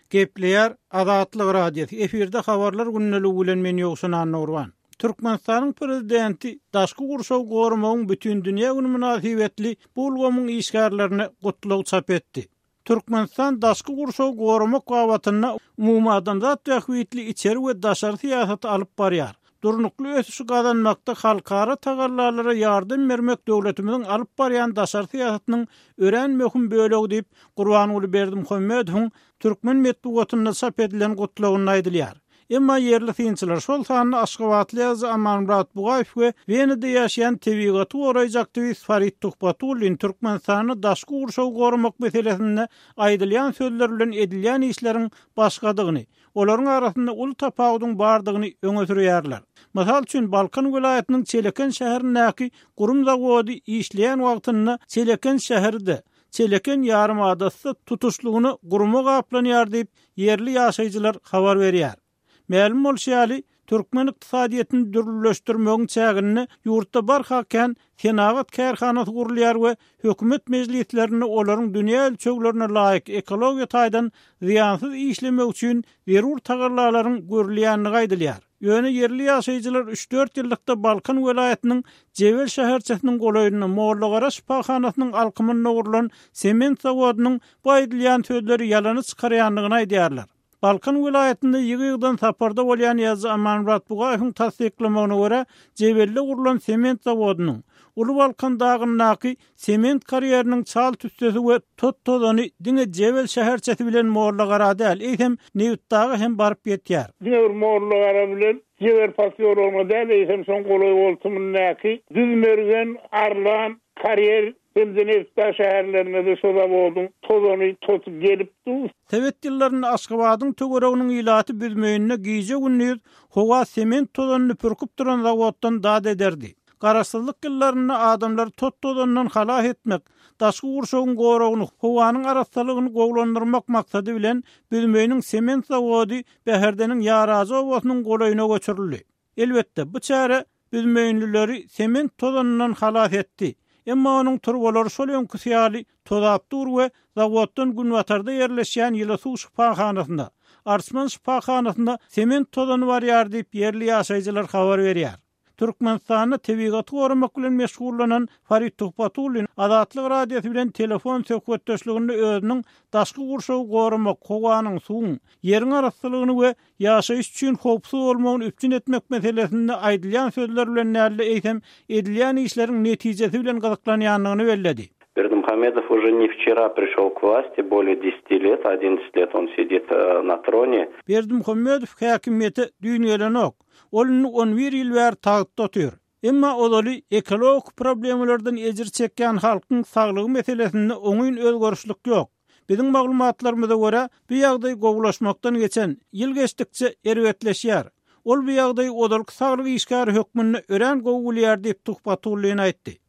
Gepleýär Azatlyk radiosu efirde habarlar günneligi bilen men ýogsunan Nurwan. Türkmenistanyň prezidenti daşky gurşaw gorumagyň bütün dünýä güni münasibetli bolgamyň işgärlerini gutlaw çap etdi. Türkmenistan daşky gurşaw gorumak gawatyna umumy adamzat tähwitli içeri we daşary siýasaty alyp barýar. Durnukly ösüşi kazanmakda halkara tagarlarlara yardım vermek döwletimiziň alyp barýan daşary siýasatynyň ören möhüm bölegi diýip Gurbanuly Berdimuhammedowyň türkmen medeniýetine çap edilen gutlawyny aýdylýar. Emma yerli synçylar şol sanyny Aşgabatly ýazy Amanmurat Bugaýew we Wenede ýaşaýan tebigaty goraýjy aktivist Farid Tuhbatullin Türkmenistany daşky gurşaw gorumak meselesinde aýdylýan sözler bilen edilýän işleriň başgadygyny, olaryň arasynda ul tapawdyň bardygyny öňe sürýärler. Masal üçin Balkan vilayatynyň Çeleken şäherindäki gurum zawody işleýän wagtynda Çeleken şäherinde Çeleken ýarymadasyny tutuşlugyny guruma gaplanýar diýip yerli ýaşaýjylar habar berýär. Ma'lum bolşaly Türkmen ykdysadyetini dürleşdirmegiň çägini ýurtda barhaken senagat kärhanasy gurulýar we hökümet mejlislerini olaryň dünýä ölçeglerine laýyk ekologiýa taýdan ziýansyz işlemek üçin zerur tagarlalaryň görülýänligi aýdylýar. Ýöne yerli ýaşaýjylar 3-4 ýyllykda Balkan welaýatynyň Jebel şäherçesiniň golaýyny Mollagara şifahanasynyň alkymyna urulan sement zawodynyň bu aýdylýan sözleri ýalany çykarýanlygyny aýdýarlar. Balkan vilayetinde ýygydan saparda bolýan ýazy Amanmurat Bugaýewiň tasdiklamagyna görä Jebelde urulan sement zawodynyň Ulu Balkan dagynyňky sement karýeriniň çal tüstesi we tot-tozany diňe Jebel şäherçesi bilen Mollagara däl, eýsem Newtdagy hem baryp ýetýär. Diňe Mollagara bilen Jebel passiýoruna däl, eýsem şoň golaý bolsunmyndaky düzmergen arlan karýer Newtda şäherlerine de şoda boldum. Tozany totup gelipdi. Sowet ýyllaryny Aşgabatyň tögereginiň ilaty büzmeýine giýje günnüz howa sement tozanyny pürküp duran zawoddan dad ederdi. Garaşsyzlyk ýyllaryny adamlar tot-tozandan halas etmek, daşky gurşawyň goragyny, howanyň araslygyny gowlandyrmak maksady bilen büzmeýiniň sement zawody Beherdeniň Ýarazy obasynyň golaýyna göçürildi. Elbetde bu çäre büzmeýinlileri sement tozanyndan halas etdi. Emma onuň turbalary şol ýönki syýaly tozap dur we zawoddan Günwatarda ýerleşýän Ýylysuw şifahanasyna, Arsman şifahanasyna sement tozany barýar diýip yerli ýaşaýjylar habar berýär. Türkmenistanyň tebigaty gorumak bilen meşgullanan Farid Tuhbatullin Azatlyk radiosu bilen telefon söhbetdeşliginde özüniň daşky gurşaw gorumak, howanyň, suwuň, ýeriň araslygyny we ýaşaýyş üçin howpsuz bolmagyny üpçün etmek meselesinde aýdylýan sözler bilen näle eýsem edilýän işleriň netijesi bilen gyzyklanýanlygyny belledi. Бердымухамедов уже не вчера пришел к власти, более 10 лет, 11 лет он сидит на троне. Berdimuhammedow häkimiyeti düýngelenok. Onu 11 ýyl bäri taýtda otyr. Emma olaly ekologik problemlerden ejir çekýän halkyň saglygy meselesinde oňyn özgörüşlik ýok. Biziň maglumatlarymyza görä, bu ýagdaý gowulaşmakdan geçen ýyl geçdikçe erwetleşýär. Ol bu ýagdaý odalyk saglyk işgäri hökmünde ören gowulýar diýip Tuhbatullin aýtdy.